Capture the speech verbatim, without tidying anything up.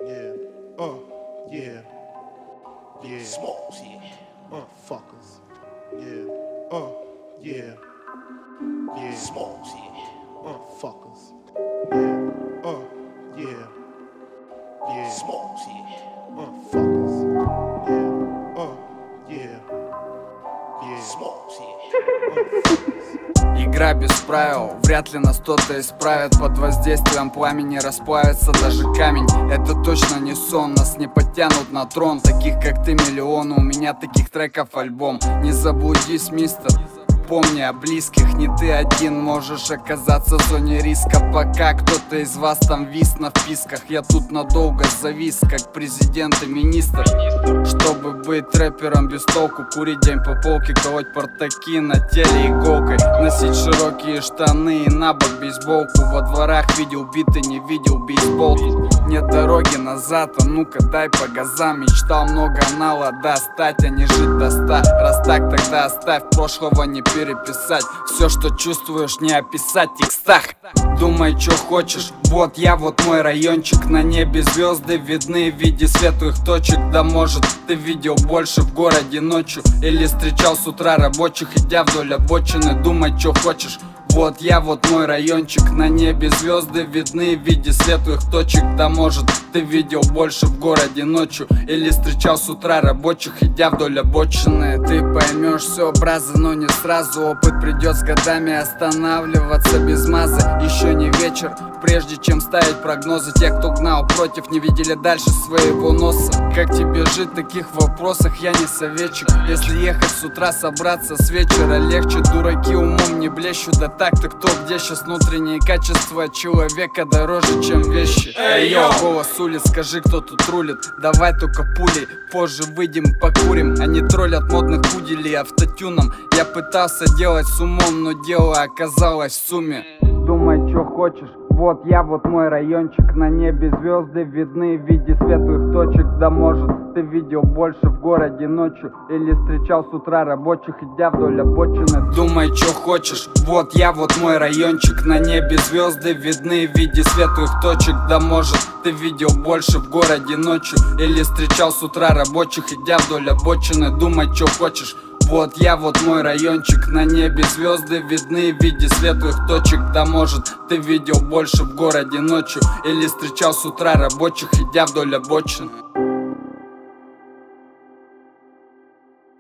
Yeah. Uh, yeah. Yeah. Smalls, yeah. Uh, fuckers. Yeah. Uh, yeah. Yeah. Smalls, yeah. Uh, fuckers. Yeah. Uh, yeah. Yeah. Smalls, yeah. Uh, fuckers. Yeah. Uh, yeah. Yeah. Smalls, yeah. Uh, fuckers. Игра без правил, вряд ли нас кто-то исправит. Под воздействием пламени расплавится даже камень. Это точно не сон, нас не подтянут на трон. Таких как ты миллионы, у меня таких треков альбом. Не заблудись, мистер, помни о близких. Не ты один можешь оказаться в зоне риска, пока кто-то из вас там вис на вписках. Я тут надолго завис, как президент и министр. Чтобы быть рэпером без толку, курить день по полке, колоть портаки на теле иголкой, носить широкие штаны и на бок бейсболку. Во дворах видел биты, не видел бейсбол. Нет дороги назад, а ну-ка дай по газам. Мечтал много на лада стать, а не жить до ста. Раз так, тогда оставь, прошлого не переписать. Все, что чувствуешь, не описать в текстах. Думай, что хочешь, вот я, вот мой райончик. На небе звезды видны в виде светлых точек. Да может ты видел больше в городе ночью, или встречал с утра рабочих, идя вдоль обочины. Думай, что хочешь, вот я, вот мой райончик. На небе звезды видны в виде светлых точек. Да может ты видел больше в городе ночью, или встречал с утра рабочих, идя вдоль обочины. Ты поймешь все образы, но не сразу. Опыт придет с годами, останавливаться без мазы. Еще не вечер, прежде чем ставить прогнозы. Те, кто гнал против, не видели дальше своего носа. Как тебе жить в таких вопросах, я не советчик. Если ехать с утра, собраться с вечера легче. Дураки умом не блещут, да так-то кто где. Сейчас внутренние качества человека дороже, чем вещи. Эй, йо! Голос улиц, скажи, кто тут рулит. Давай только пулей, позже выйдем покурим. Они троллят модных пуделей автотюном. Я пытался делать с умом, но дело оказалось в сумме. Думай, что хочешь, вот я, вот мой райончик. На небе звезды видны в виде светлых точек. Да может ты видел больше в городе ночью, или встречал с утра рабочих, идя вдоль обочины. Думай, что хочешь, вот я, вот мой райончик. На небе звезды видны в виде светлых точек. Да может ты видел больше в городе ночью, или встречал с утра рабочих, идя вдоль обочины. Думай, что хочешь, вот я, вот мой райончик. На небе звезды видны в виде светлых точек. Да может ты видел больше в городе ночью, или встречал с утра рабочих, идя вдоль обочины.